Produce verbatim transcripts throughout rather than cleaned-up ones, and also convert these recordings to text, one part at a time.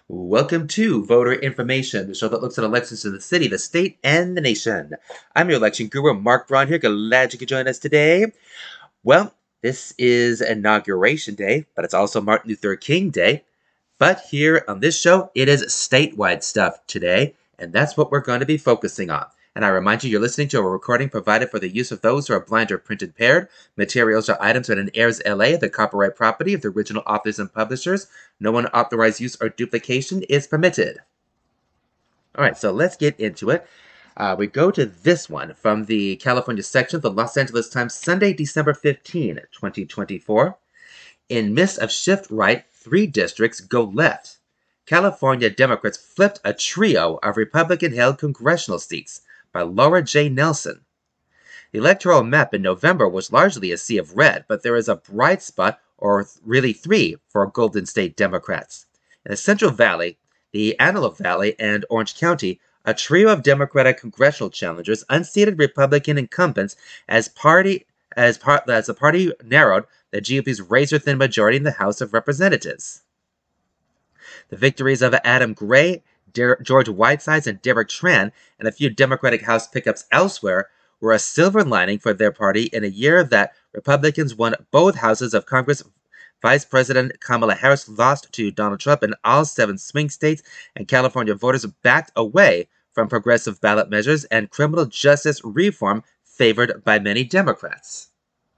Welcome to Voter Information, the show that looks at elections in the city, the state, and the nation. I'm your election guru, Mark Braun here. Glad you could join us today. Well, this is Inauguration Day, but it's also Martin Luther King Day. But here on this show, it is statewide stuff today, and that's what we're going to be focusing on. And I remind you, you're listening to a recording provided for the use of those who are blind or print impaired. Materials or items when it airs L A, the copyright property of the original authors and publishers. No unauthorized use or duplication is permitted. All right, so let's get into it. Uh, we go to this one from the California section of the Los Angeles Times, Sunday, December fifteenth, twenty twenty-four. In midst of shift right, three districts go left. California Democrats flipped a trio of Republican-held congressional seats, by Laura J. Nelson. The electoral map in November was largely a sea of red, but there is a bright spot, or really three, for Golden State Democrats. In the Central Valley, the Antelope Valley, and Orange County, a trio of Democratic congressional challengers unseated Republican incumbents as party as, part, as the party narrowed the G O P's razor-thin majority in the House of Representatives. The victories of Adam Gray, Der- George Whitesides, and Derek Tran, and a few Democratic House pickups elsewhere, were a silver lining for their party in a year that Republicans won both houses of Congress. Vice President Kamala Harris lost to Donald Trump in all seven swing states, and California voters backed away from progressive ballot measures and criminal justice reform favored by many Democrats.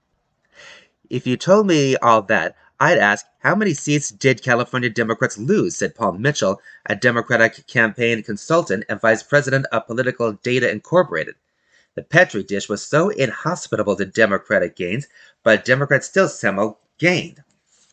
If you told me all that, I'd ask, how many seats did California Democrats lose, said Paul Mitchell, a Democratic campaign consultant and vice president of Political Data Incorporated. The Petri dish was so inhospitable to Democratic gains, but Democrats still somehow gained.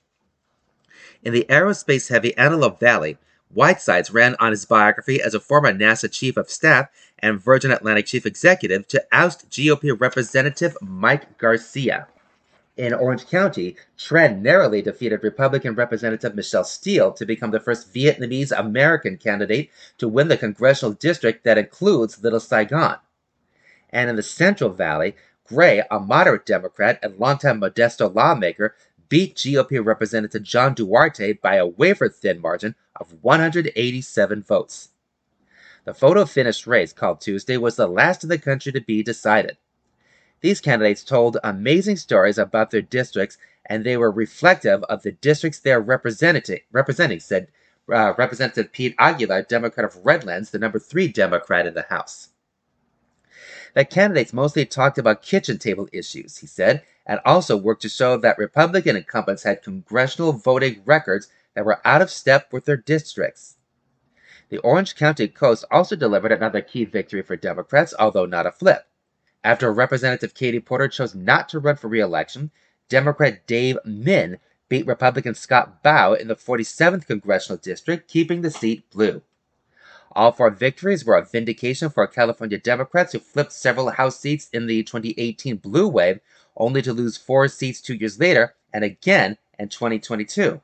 In the aerospace-heavy Antelope Valley, Whitesides ran on his biography as a former NASA chief of staff and Virgin Atlantic chief executive to oust G O P Representative Mike Garcia. In Orange County, Tran narrowly defeated Republican Representative Michelle Steele to become the first Vietnamese-American candidate to win the congressional district that includes Little Saigon. And in the Central Valley, Gray, a moderate Democrat and longtime Modesto lawmaker, beat G O P Representative John Duarte by a wafer-thin margin of one hundred eighty-seven votes. The photo-finish race, called Tuesday, was the last in the country to be decided. These candidates told amazing stories about their districts, and they were reflective of the districts they are representing, representing said uh, Representative Pete Aguilar, Democrat of Redlands, the number three Democrat in the House. The candidates mostly talked about kitchen table issues, he said, and also worked to show that Republican incumbents had congressional voting records that were out of step with their districts. The Orange County coast also delivered another key victory for Democrats, although not a flip. After Representative Katie Porter chose not to run for re-election, Democrat Dave Min beat Republican Scott Bowe in the forty-seventh Congressional District, keeping the seat blue. All four victories were a vindication for California Democrats who flipped several House seats in the twenty eighteen blue wave, only to lose four seats two years later, and again in twenty twenty-two.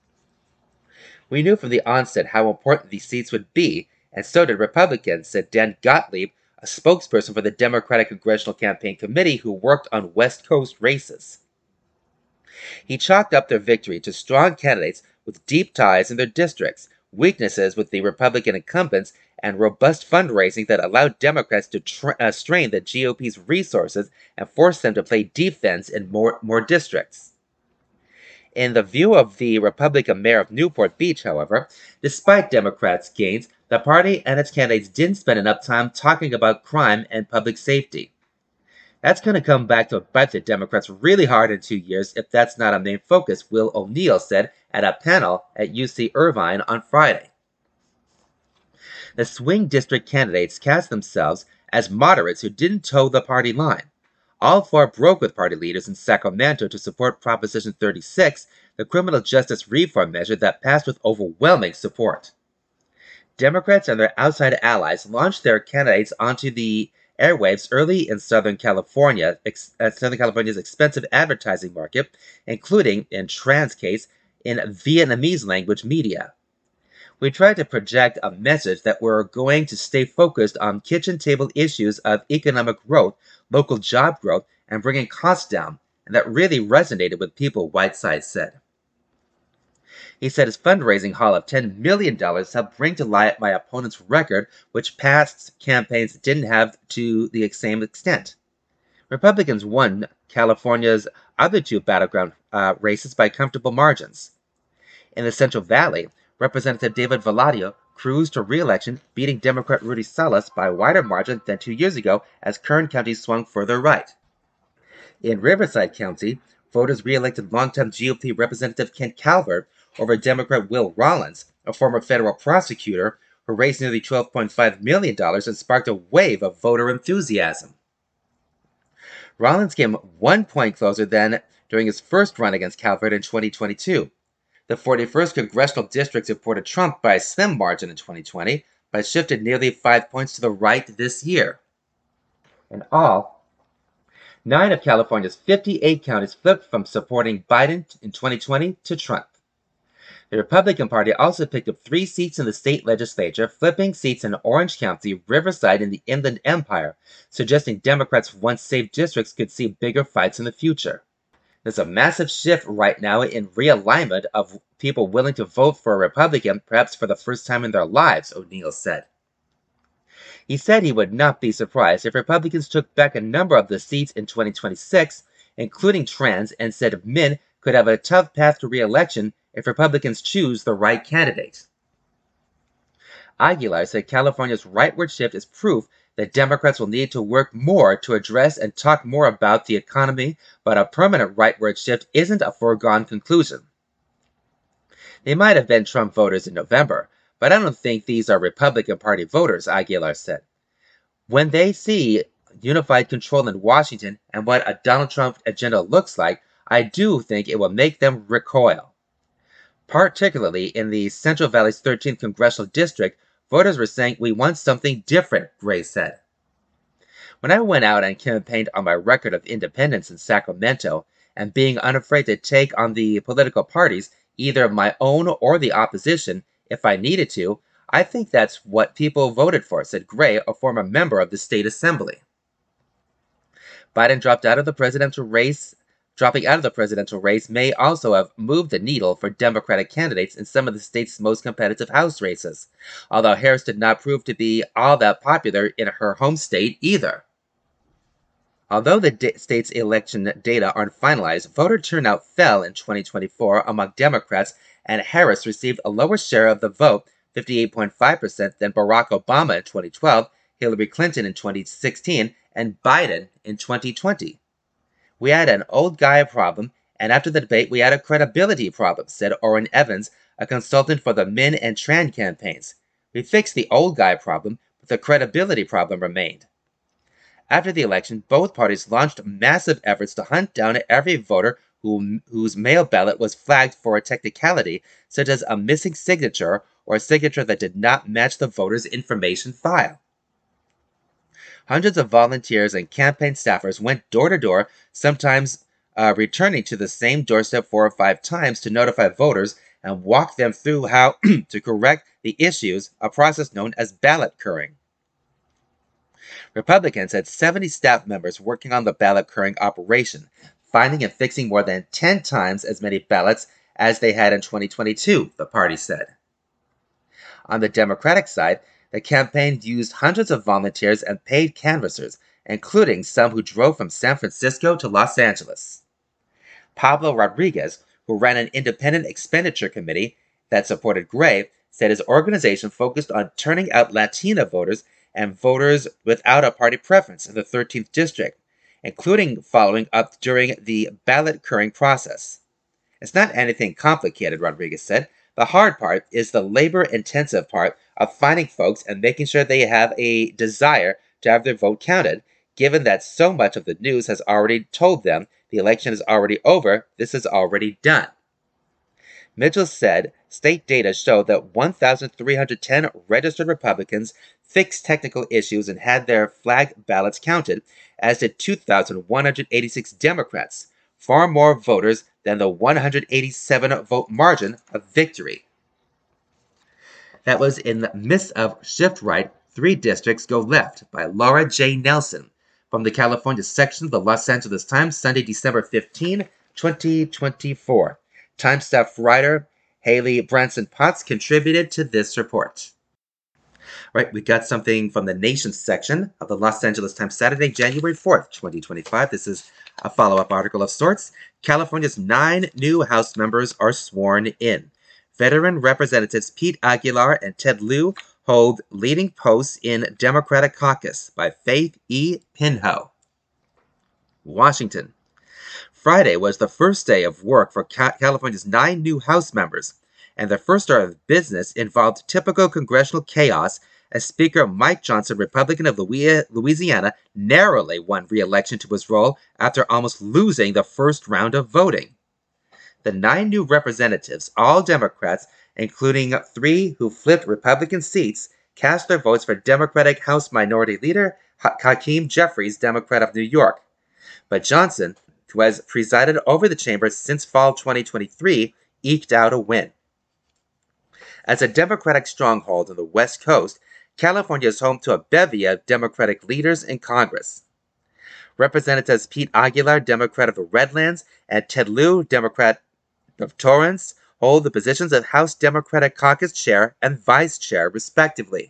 We knew from the onset how important these seats would be, and so did Republicans, said Dan Gottlieb, a spokesperson for the Democratic Congressional Campaign Committee who worked on West Coast races. He chalked up their victory to strong candidates with deep ties in their districts, weaknesses with the Republican incumbents, and robust fundraising that allowed Democrats to tra- uh, strain the G O P's resources and force them to play defense in more, more districts. In the view of the Republican mayor of Newport Beach, however, despite Democrats' gains, the party and its candidates didn't spend enough time talking about crime and public safety. That's going to come back to bite the Democrats really hard in two years if that's not a main focus, Will O'Neill said at a panel at U C Irvine on Friday. The swing district candidates cast themselves as moderates who didn't toe the party line. All four broke with party leaders in Sacramento to support Proposition thirty-six, the criminal justice reform measure that passed with overwhelming support. Democrats and their outside allies launched their candidates onto the airwaves early in Southern California, ex- uh, Southern California's expensive advertising market, including, in Tran's case, in Vietnamese language media. We tried to project a message that we're going to stay focused on kitchen table issues of economic growth, local job growth, and bringing costs down, and that really resonated with people, Whiteside said. He said his fundraising haul of ten million dollars helped bring to light my opponent's record, which past campaigns didn't have to the same extent. Republicans won California's other two battleground uh, races by comfortable margins. In the Central Valley, Representative David Valadao cruised to re-election, beating Democrat Rudy Salas by a wider margin than two years ago as Kern County swung further right. In Riverside County, voters re-elected longtime G O P Representative Kent Calvert over Democrat Will Rollins, a former federal prosecutor who raised nearly twelve point five million dollars and sparked a wave of voter enthusiasm. Rollins came one point closer than during his first run against Calvert in twenty twenty-two. The forty-first Congressional District supported Trump by a slim margin in twenty twenty, but shifted nearly five points to the right this year. In all, nine of California's fifty-eight counties flipped from supporting Biden in twenty twenty to Trump. The Republican Party also picked up three seats in the state legislature, flipping seats in Orange County, Riverside, and the Inland Empire, suggesting Democrats who once safe districts could see bigger fights in the future. There's a massive shift right now in realignment of people willing to vote for a Republican, perhaps for the first time in their lives, O'Neill said. He said he would not be surprised if Republicans took back a number of the seats in twenty twenty-six, including trans, and said men could have a tough path to re-election if Republicans choose the right candidate. Aguilar said California's rightward shift is proof that Democrats will need to work more to address and talk more about the economy, but a permanent rightward shift isn't a foregone conclusion. They might have been Trump voters in November, but I don't think these are Republican Party voters, Aguilar said. When they see unified control in Washington and what a Donald Trump agenda looks like, I do think it will make them recoil. Particularly in the Central Valley's thirteenth Congressional District, voters were saying we want something different, Gray said. When I went out and campaigned on my record of independence in Sacramento and being unafraid to take on the political parties, either my own or the opposition, if I needed to, I think that's what people voted for, said Gray, a former member of the state assembly. Biden dropped out of the presidential race. Dropping out of the presidential race may also have moved the needle for Democratic candidates in some of the state's most competitive House races, although Harris did not prove to be all that popular in her home state either. Although the state's election data aren't finalized, voter turnout fell in twenty twenty-four among Democrats, and Harris received a lower share of the vote, fifty-eight point five percent, than Barack Obama in twenty twelve, Hillary Clinton in twenty sixteen, and Biden in twenty twenty. We had an old guy problem, and after the debate we had a credibility problem, said Orrin Evans, a consultant for the Min and Tran campaigns. We fixed the old guy problem, but the credibility problem remained. After the election, both parties launched massive efforts to hunt down every voter who, whose mail ballot was flagged for a technicality, such as a missing signature or a signature that did not match the voter's information file. Hundreds of volunteers and campaign staffers went door to door, sometimes uh, returning to the same doorstep four or five times to notify voters and walk them through how to correct the issues, a process known as ballot curing. Republicans had seventy staff members working on the ballot curing operation, finding and fixing more than ten times as many ballots as they had in twenty twenty-two, the party said. On the Democratic side, the campaign used hundreds of volunteers and paid canvassers, including some who drove from San Francisco to Los Angeles. Pablo Rodriguez, who ran an independent expenditure committee that supported Gray, said his organization focused on turning out Latina voters and voters without a party preference in the thirteenth District, including following up during the ballot curing process. It's not anything complicated, Rodriguez said. The hard part is the labor-intensive part of finding folks and making sure they have a desire to have their vote counted, given that so much of the news has already told them the election is already over, this is already done. Mitchell said state data show that one thousand three hundred ten registered Republicans fixed technical issues and had their flagged ballots counted, as did two thousand one hundred eighty-six Democrats, far more voters than the one hundred eighty-seven vote margin of victory. That was in the midst of Shift Right, Three Districts Go Left by Laura J. Nelson from the California section of the Los Angeles Times, Sunday, December fifteenth, twenty twenty-four. Time staff writer Haley Branson Potts contributed to this report. Right, we got something from the Nation section of the Los Angeles Times, Saturday, January fourth, twenty twenty-five. This is a follow-up article of sorts. California's nine new House members are sworn in. Veteran Representatives Pete Aguilar and Ted Lieu hold leading posts in Democratic caucus by Faith E. Pinho. Washington. Friday was the first day of work for California's nine new House members, and their first order of business involved typical congressional chaos as Speaker Mike Johnson, Republican of Louisiana, narrowly won re-election to his role after almost losing the first round of voting. The nine new representatives, all Democrats, including three who flipped Republican seats, cast their votes for Democratic House Minority Leader Hakeem Jeffries, Democrat of New York. But Johnson, who has presided over the chamber since fall twenty twenty-three, eked out a win. As a Democratic stronghold on the West Coast, California is home to a bevy of Democratic leaders in Congress. Representatives Pete Aguilar, Democrat of the Redlands, and Ted Lieu, Democrat of Torrance, hold the positions of House Democratic Caucus Chair and Vice Chair, respectively.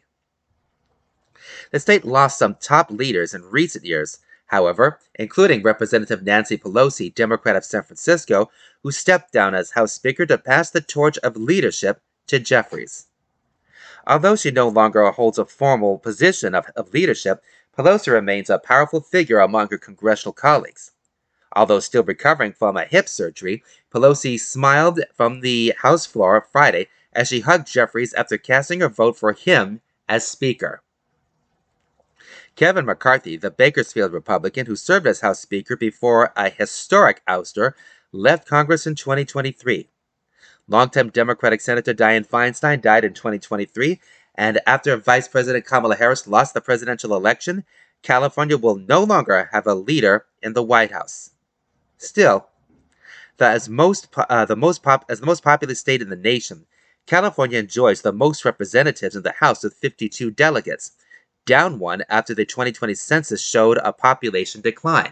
The state lost some top leaders in recent years, however, including Representative Nancy Pelosi, Democrat of San Francisco, who stepped down as House Speaker to pass the torch of leadership to Jeffries. Although she no longer holds a formal position of, of leadership, Pelosi remains a powerful figure among her congressional colleagues. Although still recovering from a hip surgery, Pelosi smiled from the House floor Friday as she hugged Jeffries after casting her vote for him as Speaker. Kevin McCarthy, the Bakersfield Republican who served as House Speaker before a historic ouster, left Congress in twenty twenty-three. Longtime Democratic Senator Dianne Feinstein died in twenty twenty-three, and after Vice President Kamala Harris lost the presidential election, California will no longer have a leader in the White House. Still, the, as, most, uh, the most pop, as the most populous state in the nation, California enjoys the most representatives in the House with fifty-two delegates, down one after the twenty twenty census showed a population decline.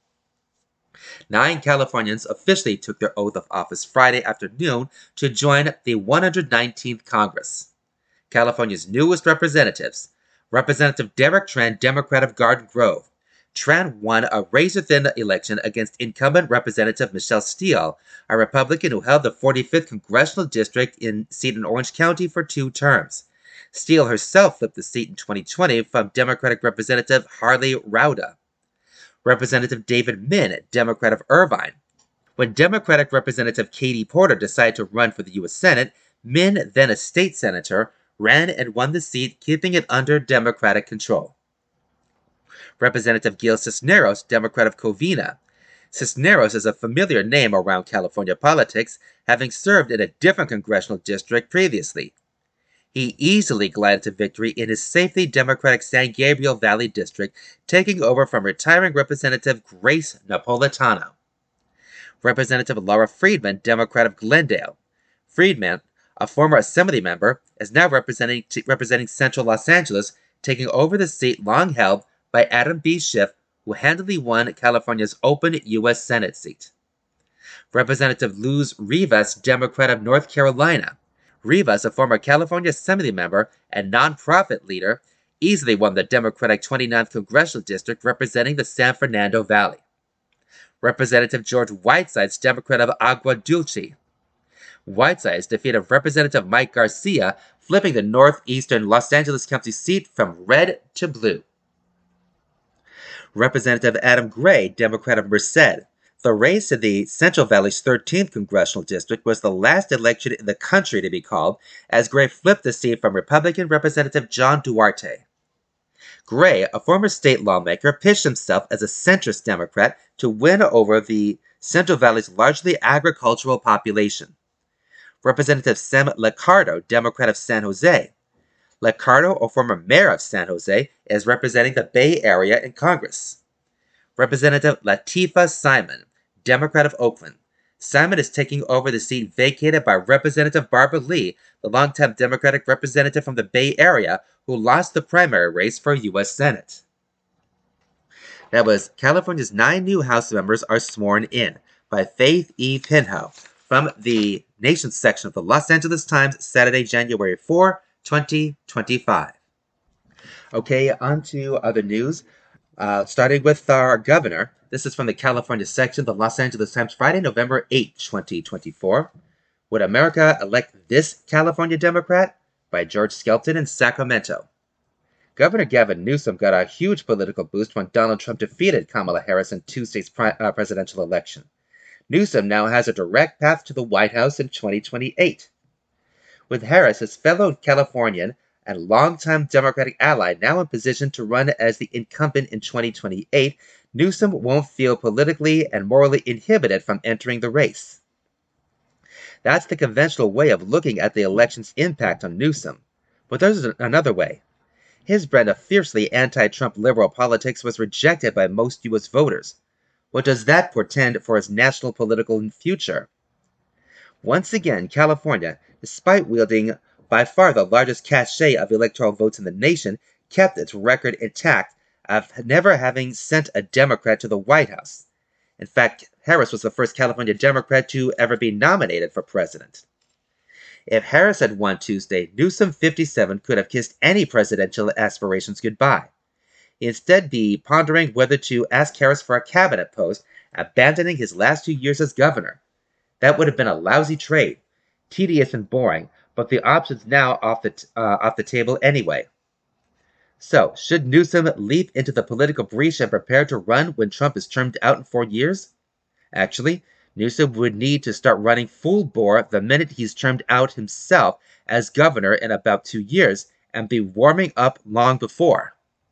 Nine Californians officially took their oath of office Friday afternoon to join the one hundred nineteenth Congress. California's newest representatives, Representative Derek Tran, Democrat of Garden Grove. Tran won a razor-thin election against incumbent Representative Michelle Steele, a Republican who held the forty-fifth Congressional District in seat in Orange County for two terms. Steele herself flipped the seat in twenty twenty from Democratic Representative Harley Rauda. Representative David Min, Democrat of Irvine. When Democratic Representative Katie Porter decided to run for the U S Senate, Min, then a state senator, ran and won the seat, keeping it under Democratic control. Representative Gil Cisneros, Democrat of Covina. Cisneros is a familiar name around California politics, having served in a different congressional district previously. He easily glided to victory in his safely Democratic San Gabriel Valley district, taking over from retiring Representative Grace Napolitano. Representative Laura Friedman, Democrat of Glendale. Friedman, a former Assembly member, is now representing, representing Central Los Angeles, taking over the seat long held by Adam B. Schiff, who handily won California's open U S Senate seat. Representative Luz Rivas, Democrat of North Carolina. Rivas, a former California Assembly member and nonprofit leader, easily won the Democratic twenty-ninth Congressional District representing the San Fernando Valley. Representative George Whitesides, Democrat of Agua Dulce. Whitesides defeated Representative Mike Garcia, flipping the northeastern Los Angeles County seat from red to blue. Representative Adam Gray, Democrat of Merced. The race in the Central Valley's thirteenth Congressional District was the last election in the country to be called, as Gray flipped the seat from Republican Representative John Duarte. Gray, a former state lawmaker, pitched himself as a centrist Democrat to win over the Central Valley's largely agricultural population. Representative Sam Liccardo, Democrat of San Jose. Liccardo, a former mayor of San Jose, is representing the Bay Area in Congress. Representative Latifah Simon, Democrat of Oakland. Simon is taking over the seat vacated by Representative Barbara Lee, the longtime Democratic representative from the Bay Area, who lost the primary race for U S Senate. That was California's nine new House members are sworn in by Faith E. Pinho from the Nation section of the Los Angeles Times, Saturday, January fourth, twenty twenty-five. Okay, on to other news. Uh, starting with our governor. This is from the California section of the Los Angeles Times, Friday, November eighth, twenty twenty-four. Would America elect this California Democrat? By George Skelton in Sacramento. Governor Gavin Newsom got a huge political boost when Donald Trump defeated Kamala Harris in Tuesday's pri- uh, presidential election. Newsom now has a direct path to the White House in twenty twenty-eight. With Harris, his fellow Californian and longtime Democratic ally, now in position to run as the incumbent in twenty twenty-eight, Newsom won't feel politically and morally inhibited from entering the race. That's the conventional way of looking at the election's impact on Newsom. But there's another way. His brand of fiercely anti-Trump liberal politics was rejected by most U S voters. What does that portend for his national political future? Once again, California, despite wielding by far the largest cachet of electoral votes in the nation, kept its record intact of never having sent a Democrat to the White House. In fact, Harris was the first California Democrat to ever be nominated for president. If Harris had won Tuesday, Newsom, fifty-seven, could have kissed any presidential aspirations goodbye. He'd instead be pondering whether to ask Harris for a cabinet post, abandoning his last two years as governor. That would have been a lousy trade, tedious and boring, but the option's now off the, t- uh, off the table anyway. So, should Newsom leap into the political breach and prepare to run when Trump is termed out in four years? Actually, Newsom would need to start running full bore the minute he's termed out himself as governor in about two years and be warming up long before.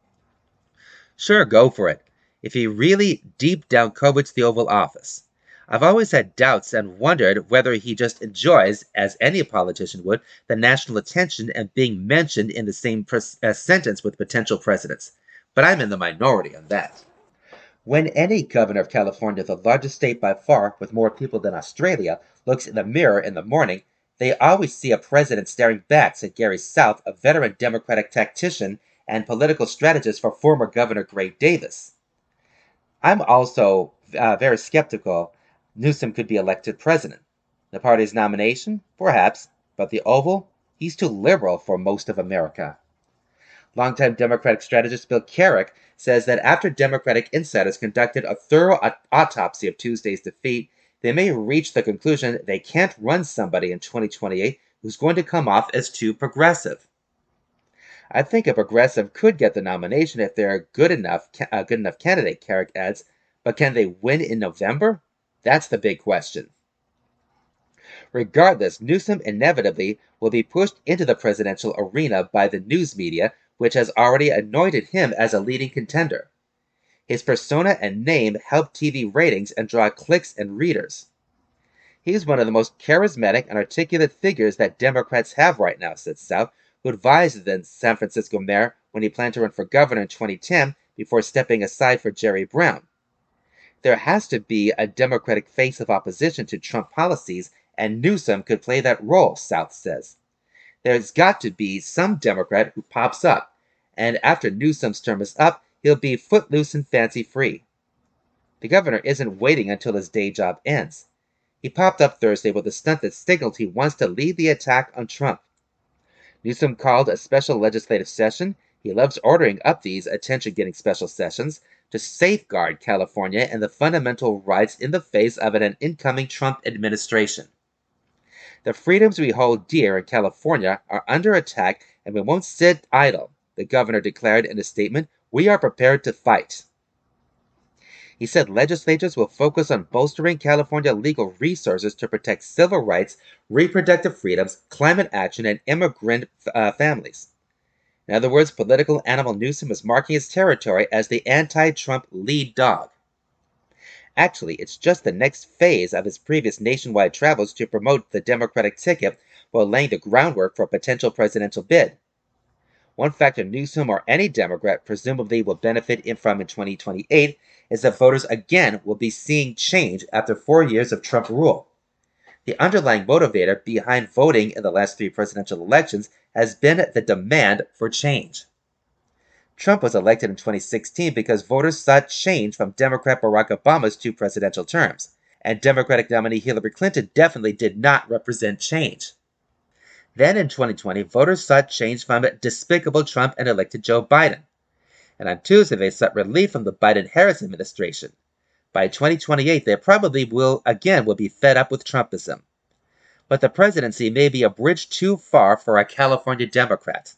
Sure, go for it, if he really deep down covets the Oval Office. I've always had doubts and wondered whether he just enjoys, as any politician would, the national attention and being mentioned in the same pres- uh, sentence with potential presidents. But I'm in the minority on that. When any governor of California, the largest state by far with more people than Australia, looks in the mirror in the morning, they always see a president staring back, said Gary South, a veteran Democratic tactician and political strategist for former Governor Gray Davis. I'm also uh, very skeptical Newsom could be elected president. The party's nomination? Perhaps, but the Oval? He's too liberal for most of America. Longtime Democratic strategist Bill Carrick says that after Democratic insiders conducted a thorough aut- autopsy of Tuesday's defeat, they may reach the conclusion they can't run somebody in twenty twenty-eight who's going to come off as too progressive. I think a progressive could get the nomination if they're a good enough, a good enough candidate, Carrick adds, but can they win in November? That's the big question. Regardless, Newsom inevitably will be pushed into the presidential arena by the news media, which has already anointed him as a leading contender. His persona and name help T V ratings and draw clicks and readers. He's one of the most charismatic and articulate figures that Democrats have right now, said South, who advised the San Francisco mayor when he planned to run for governor in twenty ten before stepping aside for Jerry Brown. There has to be a Democratic face of opposition to Trump policies, and Newsom could play that role, South says. There's got to be some Democrat who pops up, and after Newsom's term is up, he'll be footloose and fancy-free. The governor isn't waiting until his day job ends. He popped up Thursday with a stunt that signaled he wants to lead the attack on Trump. Newsom called a special legislative session. He loves ordering up these attention-getting special sessions to safeguard California and the fundamental rights in the face of an incoming Trump administration. The freedoms we hold dear in California are under attack, and we won't sit idle, the governor declared in a statement. We are prepared to fight. He said legislatures will focus on bolstering California legal resources to protect civil rights, reproductive freedoms, climate action, and immigrant uh, families. In other words, political animal Newsom is marking his territory as the anti-Trump lead dog. Actually, it's just the next phase of his previous nationwide travels to promote the Democratic ticket while laying the groundwork for a potential presidential bid. One factor Newsom or any Democrat presumably will benefit from in twenty twenty-eight is that voters again will be seeing change after four years of Trump rule. The underlying motivator behind voting in the last three presidential elections has been the demand for change. Trump was elected in twenty sixteen because voters sought change from Democrat Barack Obama's two presidential terms, and Democratic nominee Hillary Clinton definitely did not represent change. Then in twenty twenty, voters sought change from despicable Trump and elected Joe Biden. And on Tuesday, they sought relief from the Biden-Harris administration. By twenty twenty-eight, they probably will again will be fed up with Trumpism. But the presidency may be a bridge too far for a California Democrat.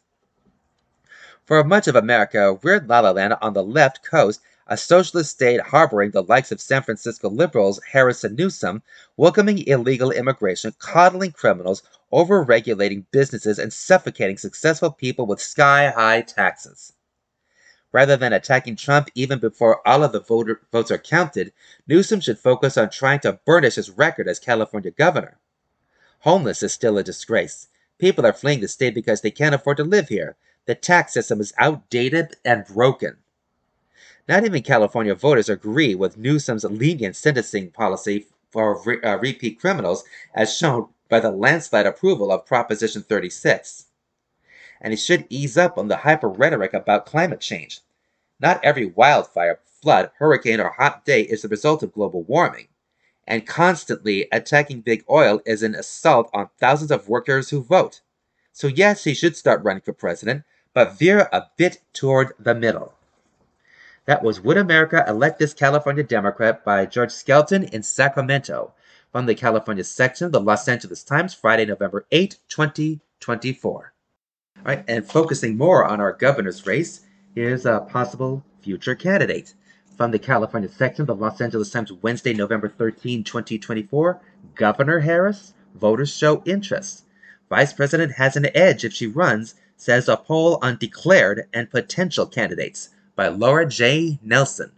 For much of America, we're La La Land on the left coast, a socialist state harboring the likes of San Francisco liberals Harris and Newsom, welcoming illegal immigration, coddling criminals, over-regulating businesses, and suffocating successful people with sky-high taxes. Rather than attacking Trump even before all of the voter votes are counted, Newsom should focus on trying to burnish his record as California governor. Homeless is still a disgrace. People are fleeing the state because they can't afford to live here. The tax system is outdated and broken. Not even California voters agree with Newsom's lenient sentencing policy for re uh, repeat criminals, as shown by the landslide approval of Proposition thirty-six. And he should ease up on the hyper rhetoric about climate change. Not every wildfire, flood, hurricane, or hot day is the result of global warming. And constantly attacking big oil is an assault on thousands of workers who vote. So yes, he should start running for president, but veer a bit toward the middle. That was Would America Elect This California Democrat by George Skelton in Sacramento, from the California section of the Los Angeles Times, Friday, November eighth, twenty twenty-four. All right, and focusing more on our governor's race, here's a possible future candidate. From the California section of the Los Angeles Times, Wednesday, November thirteenth, twenty twenty-four, Governor Harris, voters show interest. Vice President has an edge if she runs, says a poll on declared and potential candidates, by Laura J. Nelson.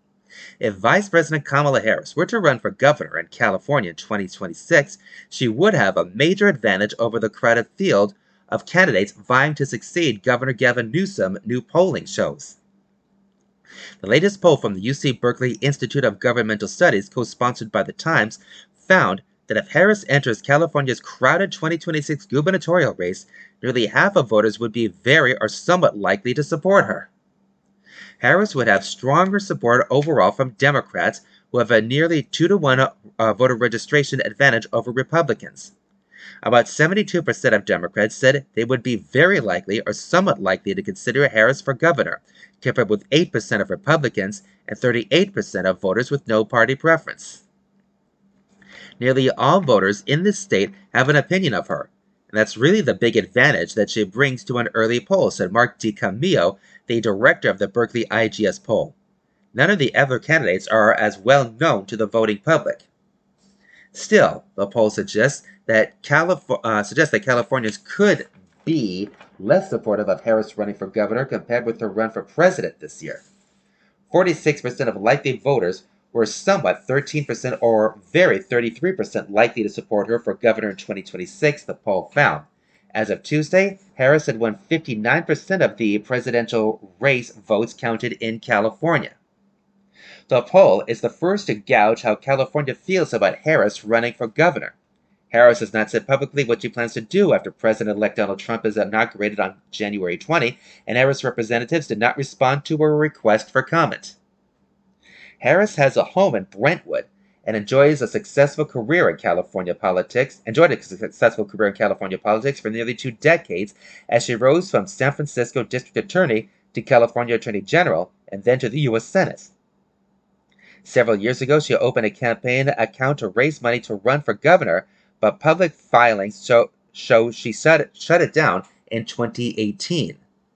If Vice President Kamala Harris were to run for governor in California in twenty twenty-six, she would have a major advantage over the crowded field of candidates vying to succeed Governor Gavin Newsom, new polling shows. The latest poll from the U C Berkeley Institute of Governmental Studies, co-sponsored by The Times, found that if Harris enters California's crowded twenty twenty-six gubernatorial race, nearly half of voters would be very or somewhat likely to support her. Harris would have stronger support overall from Democrats, who have a nearly two to one uh, voter registration advantage over Republicans. About seventy-two percent of Democrats said they would be very likely or somewhat likely to consider Harris for governor, compared with eight percent of Republicans and thirty-eight percent of voters with no party preference. Nearly all voters in this state have an opinion of her, and that's really the big advantage that she brings to an early poll, said Mark DiCamillo, the director of the Berkeley I G S poll. None of the other candidates are as well known to the voting public. Still, the poll suggests that, Calif uh, suggests that Californians could be less supportive of Harris running for governor compared with her run for president this year. forty-six percent of likely voters were somewhat thirteen percent or very thirty-three percent likely to support her for governor in twenty twenty-six, the poll found. As of Tuesday, Harris had won fifty-nine percent of the presidential race votes counted in California. The poll is the first to gauge how California feels about Harris running for governor. Harris has not said publicly what she plans to do after President-elect Donald Trump is inaugurated on January twentieth, and Harris representatives did not respond to her request for comment. Harris has a home in Brentwood and enjoys a successful career in California politics, enjoyed a successful career in California politics for nearly two decades as she rose from San Francisco District Attorney to California Attorney General and then to the U S Senate. Several years ago, she opened a campaign account to raise money to run for governor, but public filings show, show she shut, shut it down in twenty eighteen.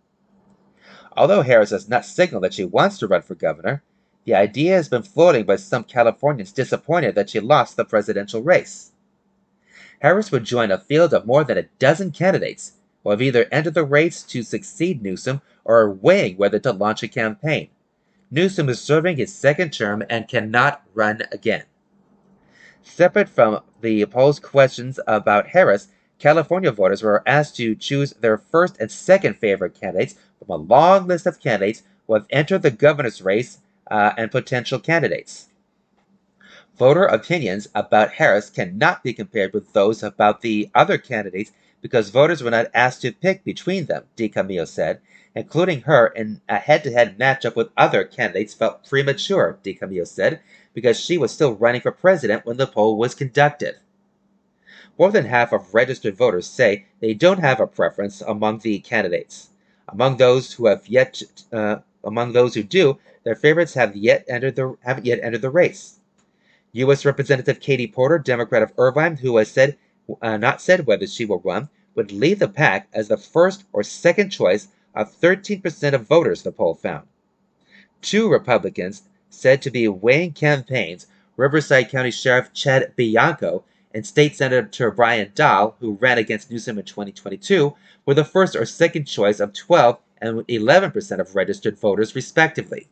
Although Harris has not signaled that she wants to run for governor, the idea has been floating by some Californians disappointed that she lost the presidential race. Harris would join a field of more than a dozen candidates who have either entered the race to succeed Newsom or are weighing whether to launch a campaign. Newsom is serving his second term and cannot run again. Separate from the poll's questions about Harris, California voters were asked to choose their first and second favorite candidates from a long list of candidates who have entered the governor's race uh, and potential candidates. Voter opinions about Harris cannot be compared with those about the other candidates because voters were not asked to pick between them, DiCamillo said. Including her in a head-to-head matchup with other candidates felt premature, DiCamillo said, because she was still running for president when the poll was conducted. More than half of registered voters say they don't have a preference among the candidates. Among those who have yet, uh, among those who do, their favorites have yet entered the haven't yet entered the race. U S Representative Katie Porter, Democrat of Irvine, who has said uh, not said whether she will run, would lead the pack as the first or second choice of thirteen percent of voters, the poll found. Two Republicans said to be weighing campaigns, Riverside County Sheriff Chad Bianco and State Senator Brian Dahl, who ran against Newsom in twenty twenty-two, were the first or second choice of twelve and eleven percent of registered voters, respectively.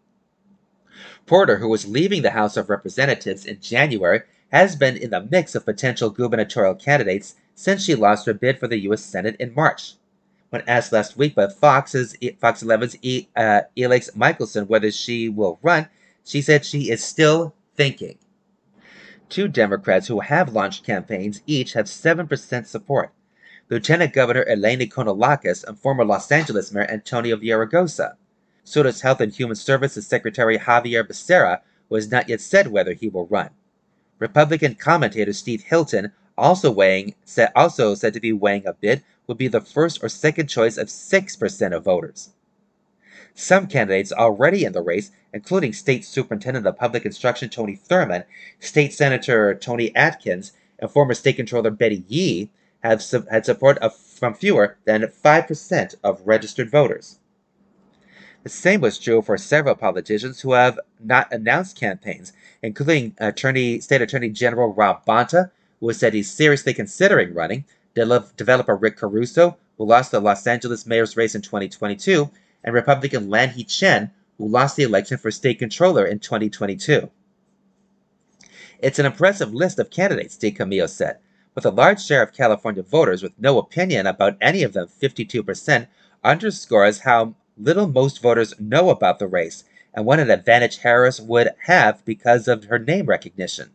Porter, who was leaving the House of Representatives in January, has been in the mix of potential gubernatorial candidates since she lost her bid for the U S Senate in March. When asked last week by Fox's, Fox eleven's e, uh, Alex Michelson whether she will run, she said she is still thinking. Two Democrats who have launched campaigns each have seven percent support. Lieutenant Governor Eleni Kounalakis and former Los Angeles Mayor Antonio Villaraigosa. So does Health and Human Services Secretary Javier Becerra, who has not yet said whether he will run. Republican commentator Steve Hilton, also weighing, also said to be weighing a bid, would be the first or second choice of six percent of voters. Some candidates already in the race, including State Superintendent of Public Instruction Tony Thurmond, State Senator Tony Atkins, and former State Controller Betty Yee, have had support of, from fewer than five percent of registered voters. The same was true for several politicians who have not announced campaigns, including Attorney, State Attorney General Rob Bonta, who has said he's seriously considering running, developer Rick Caruso, who lost the Los Angeles mayor's race in twenty twenty-two, and Republican Lanhee Chen, who lost the election for state controller in twenty twenty-two. It's an impressive list of candidates, DiCamillo said, with a large share of California voters with no opinion about any of them, fifty-two percent, underscores how little most voters know about the race and what an advantage Harris would have because of her name recognition.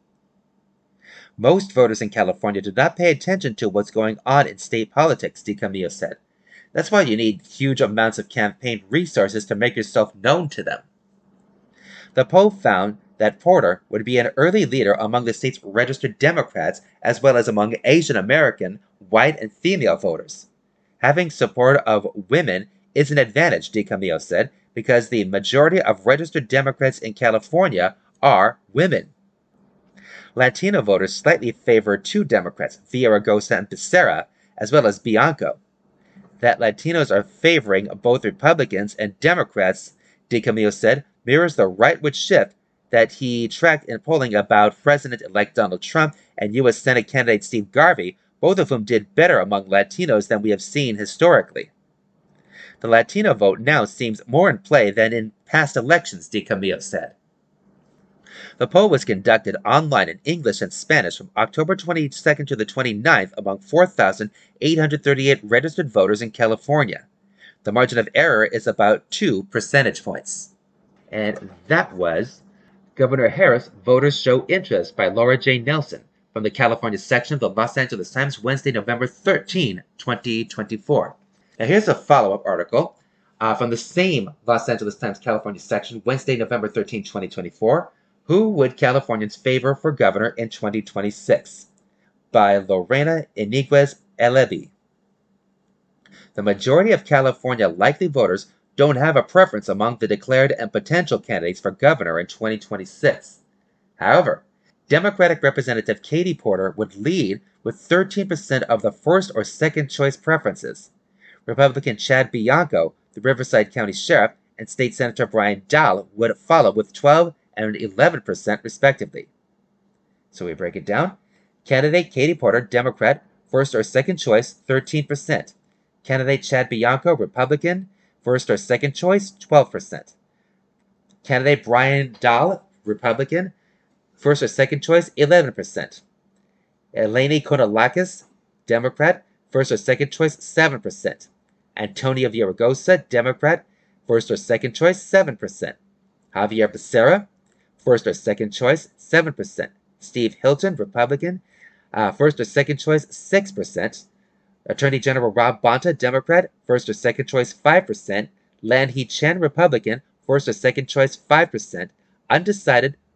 Most voters in California do not pay attention to what's going on in state politics, DiCamillo said. That's why you need huge amounts of campaign resources to make yourself known to them. The poll found that Porter would be an early leader among the state's registered Democrats as well as among Asian American, white, and female voters. Having support of women is an advantage, DiCamillo said, because the majority of registered Democrats in California are women. Latino voters slightly favor two Democrats, Villaraigosa and Becerra, as well as Bianco. That Latinos are favoring both Republicans and Democrats, DiCamillo said, mirrors the rightward shift that he tracked in polling about President-elect Donald Trump and U S Senate candidate Steve Garvey, both of whom did better among Latinos than we have seen historically. The Latino vote now seems more in play than in past elections, DiCamillo said. The poll was conducted online in English and Spanish from October twenty-second to the twenty-ninth among four thousand eight hundred thirty-eight registered voters in California. The margin of error is about two percentage points. And that was Governor Harris, Voters Show Interest by Laura J. Nelson from the California section of the Los Angeles Times, Wednesday, November thirteenth, twenty twenty-four. Now here's a follow-up article uh, from the same Los Angeles Times California section, Wednesday, November thirteenth, twenty twenty-four. Who would Californians favor for governor in twenty twenty-six? By Lorena Iniguez Elevi. The majority of California likely voters don't have a preference among the declared and potential candidates for governor in twenty twenty-six. However, Democratic Representative Katie Porter would lead with thirteen percent of the first or second choice preferences. Republican Chad Bianco, the Riverside County Sheriff, and State Senator Brian Dahl would follow with twelve and eleven percent respectively. So we break it down. Candidate Katie Porter, Democrat, first or second choice, thirteen percent. Candidate Chad Bianco, Republican, first or second choice, twelve percent. Candidate Brian Dahl, Republican, first or second choice, eleven percent. Eleni Kounalakis, Democrat, first or second choice, seven percent. Antonio Villaraigosa, Democrat, first or second choice, seven percent. Javier Becerra, first or second choice, seven percent. Steve Hilton, Republican, uh, first or second choice, six percent. Attorney General Rob Bonta, Democrat, first or second choice, five percent. Lanhee Chen, Republican, first or second choice, five percent. Undecided,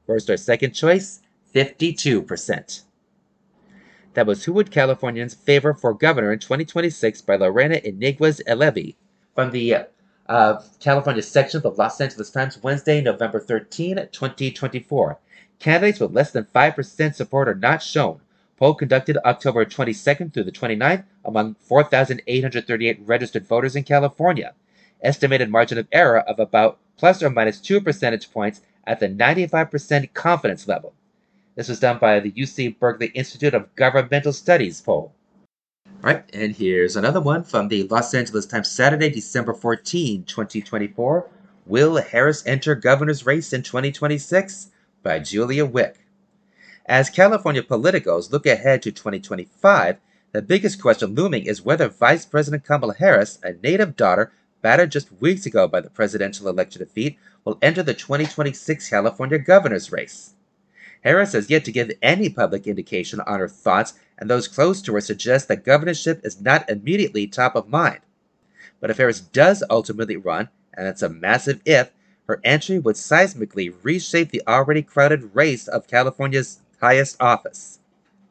First or second choice, fifty-two percent. That was Who Would Californians Favor for Governor in twenty twenty-six by Lorena Iniguez Elevi from the uh, California section of the Los Angeles Times, Wednesday, November thirteenth, twenty twenty-four. Candidates with less than five percent support are not shown. Poll conducted October twenty-second through the twenty-ninth among four thousand eight hundred thirty-eight registered voters in California. Estimated margin of error of about plus or minus two percentage points at the ninety-five percent confidence level. This was done by the U C Berkeley Institute of Governmental Studies poll. All right, and here's another one from the Los Angeles Times, Saturday, December fourteenth, twenty twenty-four. Will Harris enter governor's race in twenty twenty-six? By Julia Wick. As California politicos look ahead to twenty twenty-five, the biggest question looming is whether Vice President Kamala Harris, a native daughter battered just weeks ago by the presidential election defeat, will enter the twenty twenty-six California governor's race. Harris has yet to give any public indication on her thoughts, and those close to her suggest that governorship is not immediately top of mind. But if Harris does ultimately run, and it's a massive if, her entry would seismically reshape the already crowded race of California's highest office.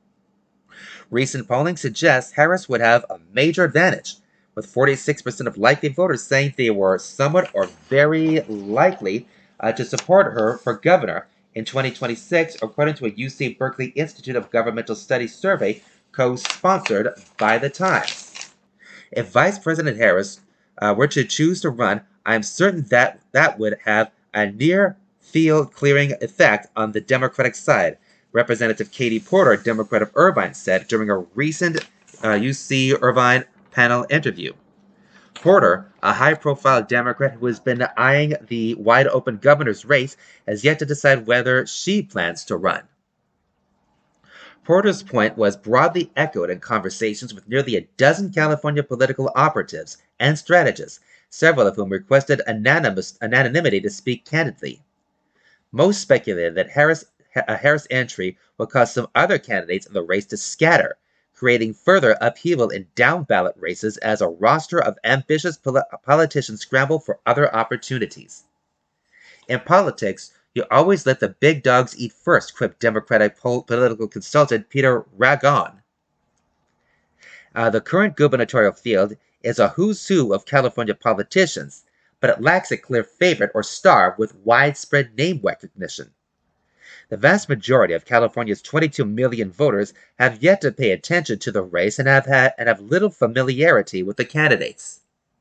Recent polling suggests Harris would have a major advantage, with forty-six percent of likely voters saying they were somewhat or very likely uh, to support her for governor in twenty twenty-six, according to a U C Berkeley Institute of Governmental Studies survey co-sponsored by the Times. If Vice President Harris uh, were to choose to run, I am certain that that would have a near-field clearing effect on the Democratic side, Representative Katie Porter, Democrat of Irvine, said during a recent uh, U C Irvine panel interview. Porter, a high-profile Democrat who has been eyeing the wide-open governor's race, has yet to decide whether she plans to run. Porter's point was broadly echoed in conversations with nearly a dozen California political operatives and strategists, several of whom requested anonymity to speak candidly. Most speculated that Harris, a Harris entry would cause some other candidates in the race to scatter, creating further upheaval in down-ballot races as a roster of ambitious pol- politicians scramble for other opportunities. In politics, you always let the big dogs eat first, quipped Democratic pol- political consultant Peter Ragon. Uh, the current gubernatorial field is a who's who of California politicians, but it lacks a clear favorite or star with widespread name recognition. The vast majority of California's twenty-two million voters have yet to pay attention to the race and have had and have little familiarity with the candidates.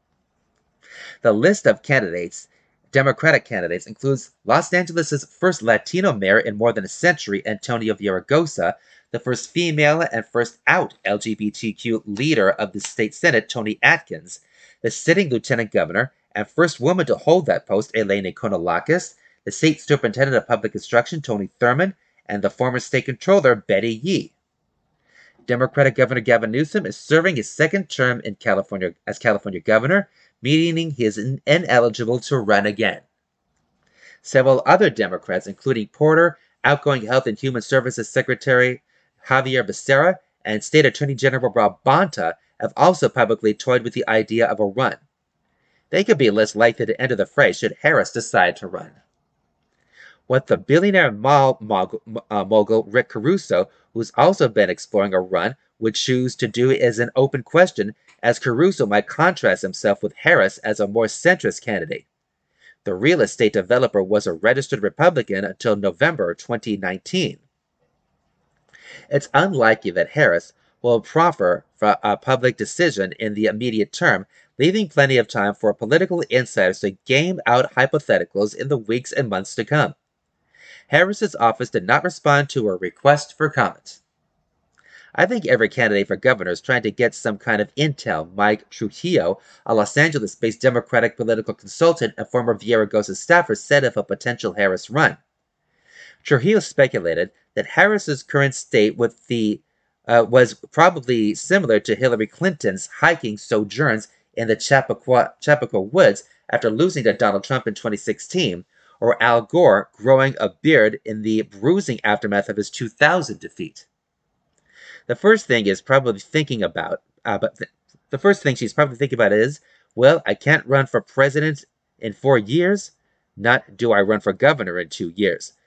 The list of candidates, Democratic candidates, includes Los Angeles' first Latino mayor in more than a century, Antonio Villaraigosa, the first female and first out L G B T Q leader of the state Senate, Toni Atkins, the sitting lieutenant governor and first woman to hold that post, Eleni Kounalakis, the state superintendent of public instruction, Tony Thurmond, and the former state controller, Betty Yee. Democratic Governor Gavin Newsom is serving his second term in California as California governor, meaning he is ineligible to run again. Several other Democrats, including Porter, outgoing Health and Human Services Secretary Xavier Becerra, and State Attorney General Rob Bonta, have also publicly toyed with the idea of a run. They could be less likely to enter the fray should Harris decide to run. What the billionaire mall mogul, uh, mogul Rick Caruso, who's also been exploring a run, would choose to do is an open question, as Caruso might contrast himself with Harris as a more centrist candidate. The real estate developer was a registered Republican until November twenty nineteen. It's unlikely that Harris will proffer for a public decision in the immediate term, leaving plenty of time for political insiders to game out hypotheticals in the weeks and months to come. Harris's office did not respond to a request for comment. I think every candidate for governor is trying to get some kind of intel. Mike Trujillo, a Los Angeles-based Democratic political consultant and former Villaraigosa staffer, said of a potential Harris run. Trujillo speculated that Harris's current state with the uh, was probably similar to Hillary Clinton's hiking sojourns in the Chappaqua, Chappaqua Woods after losing to Donald Trump in twenty sixteen, or Al Gore growing a beard in the bruising aftermath of his two thousand defeat. The first thing is probably thinking about, uh, but th- the first thing she's probably thinking about is, well, I can't run for president in four years, not do I run for governor in two years.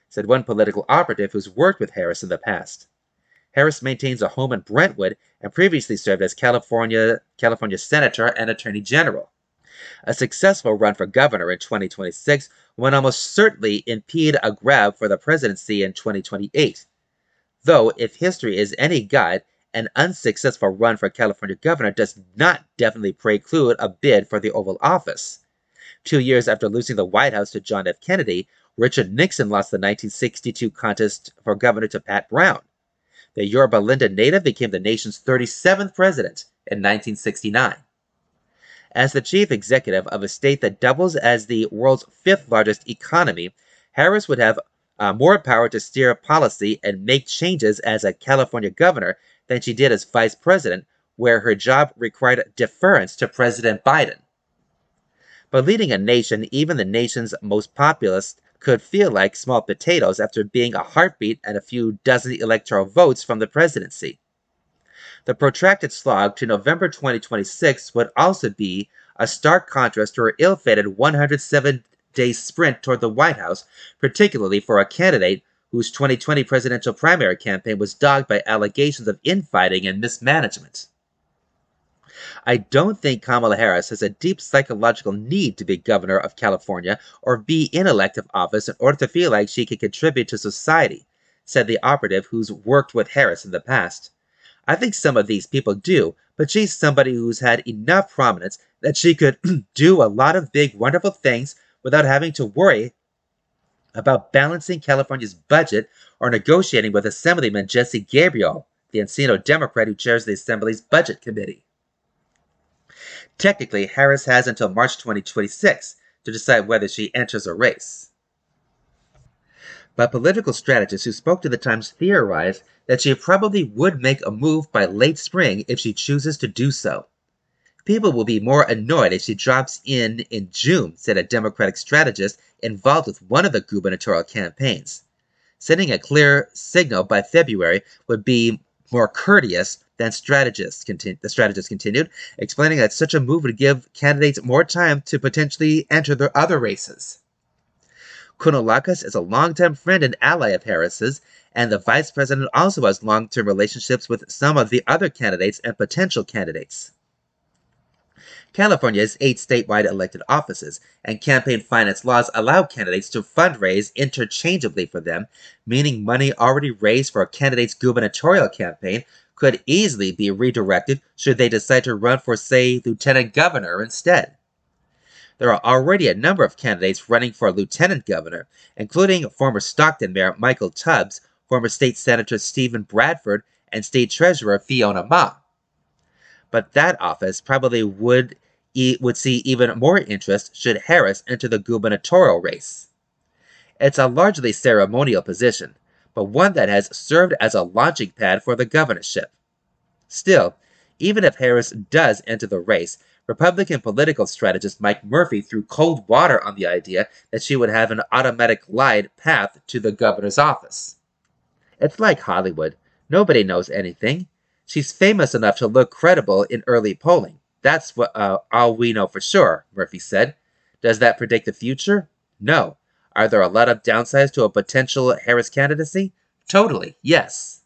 said one political operative who's worked with Harris in the past. Harris maintains a home in Brentwood and previously served as California, California Senator and Attorney General. A successful run for governor in twenty twenty-six would almost certainly impede a grab for the presidency in twenty twenty-eight. Though, if history is any guide, an unsuccessful run for California governor does not definitely preclude a bid for the Oval Office. Two years after losing the White House to John F. Kennedy, Richard Nixon lost the nineteen sixty-two contest for governor to Pat Brown. The Yorba Linda native became the nation's thirty-seventh president in nineteen sixty-nine. As the chief executive of a state that doubles as the world's fifth largest economy, Harris would have uh, more power to steer policy and make changes as a California governor than she did as vice president, where her job required deference to President Biden. But leading a nation, even the nation's most populous, could feel like small potatoes after being a heartbeat and a few dozen electoral votes from the presidency. The protracted slog to November twenty twenty-six would also be a stark contrast to her ill-fated one hundred seven day sprint toward the White House, particularly for a candidate whose twenty twenty presidential primary campaign was dogged by allegations of infighting and mismanagement. I don't think Kamala Harris has a deep psychological need to be governor of California or be in elective office in order to feel like she can contribute to society, said the operative who's worked with Harris in the past. I think some of these people do, but she's somebody who's had enough prominence that she could do a lot of big, wonderful things without having to worry about balancing California's budget or negotiating with Assemblyman Jesse Gabriel, the Encino Democrat who chairs the Assembly's Budget Committee. Technically, Harris has until March twenty twenty-six to decide whether she enters a race. But political strategists who spoke to the Times theorized that she probably would make a move by late spring if she chooses to do so. People will be more annoyed if she drops in in June, said a Democratic strategist involved with one of the gubernatorial campaigns. Sending a clear signal by February would be more courteous than strategists, continu- the strategist continued, explaining that such a move would give candidates more time to potentially enter their other races. Kounalakis is a longtime friend and ally of Harris's, and the vice president also has long-term relationships with some of the other candidates and potential candidates. California has eight statewide elected offices, and campaign finance laws allow candidates to fundraise interchangeably for them, meaning money already raised for a candidate's gubernatorial campaign could easily be redirected should they decide to run for, say, lieutenant governor instead. There are already a number of candidates running for lieutenant governor, including former Stockton Mayor Michael Tubbs, former State Senator Stephen Bradford, and State Treasurer Fiona Ma. But that office probably would, e- would see even more interest should Harris enter the gubernatorial race. It's a largely ceremonial position, but one that has served as a launching pad for the governorship. Still, even if Harris does enter the race, Republican political strategist Mike Murphy threw cold water on the idea that she would have an automatic glide path to the governor's office. It's like Hollywood. Nobody knows anything. She's famous enough to look credible in early polling. That's what uh, all we know for sure, Murphy said. Does that predict the future? No. Are there a lot of downsides to a potential Harris candidacy? Totally, yes.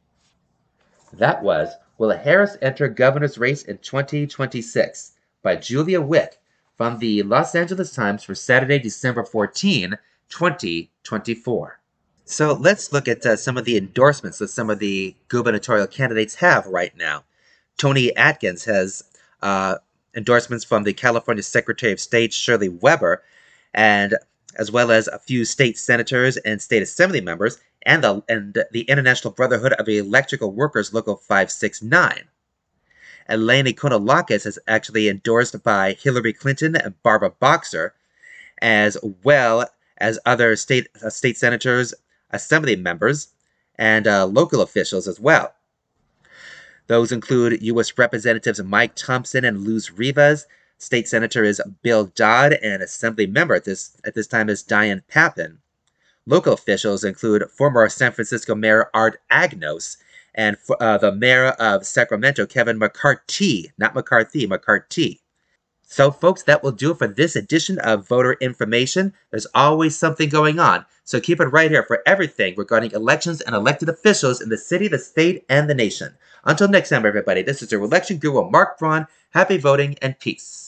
That was Will Harris Enter Governor's Race in twenty twenty-six by Julia Wick from the Los Angeles Times for Saturday, December fourteenth, twenty twenty-four. So let's look at uh, some of the endorsements that some of the gubernatorial candidates have right now. Tony Atkins has uh, endorsements from the California Secretary of State, Shirley Weber, and as well as a few state senators and state assembly members, and the, and the International Brotherhood of Electrical Workers, Local five six nine. Eleni Kounalakis is actually endorsed by Hillary Clinton and Barbara Boxer, as well as other state uh, state senators, assembly members, and uh, local officials as well. Those include U S Representatives Mike Thompson and Luz Rivas. State Senator is Bill Dodd, and Assembly member at this at this time is Diane Papin. Local officials include former San Francisco Mayor Art Agnos and uh, the Mayor of Sacramento, Kevin McCarthy, not McCarthy, McCarthy. So, folks, that will do it for this edition of Voter Information. There's always something going on, so keep it right here for everything regarding elections and elected officials in the city, the state, and the nation. Until next time, everybody, this is your election guru, Mark Braun. Happy voting and peace.